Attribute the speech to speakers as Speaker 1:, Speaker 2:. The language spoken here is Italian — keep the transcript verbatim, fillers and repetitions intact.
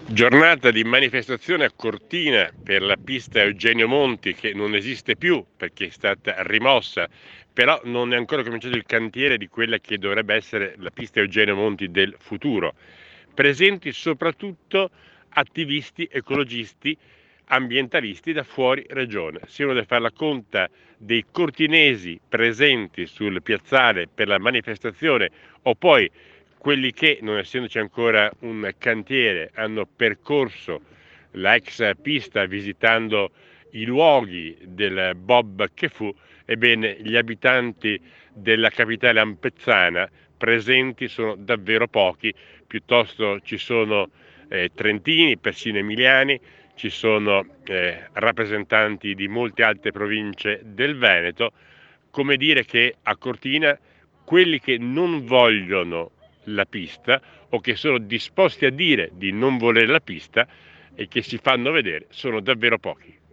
Speaker 1: Giornata di manifestazione a Cortina per la pista Eugenio Monti, che non esiste più perché è stata rimossa, però non è ancora cominciato il cantiere di quella che dovrebbe essere la pista Eugenio Monti del futuro. Presenti soprattutto attivisti ecologisti, ambientalisti da fuori regione. Se uno deve fare la conta dei cortinesi presenti sul piazzale per la manifestazione o poi quelli che, non essendoci ancora un cantiere, hanno percorso la ex pista visitando i luoghi del Bob che fu, ebbene gli abitanti della capitale ampezzana presenti sono davvero pochi, piuttosto ci sono eh, trentini, persino emiliani, ci sono eh, rappresentanti di molte altre province del Veneto, come dire che a Cortina quelli che non vogliono la pista o che sono disposti a dire di non volere la pista e che si fanno vedere sono davvero pochi.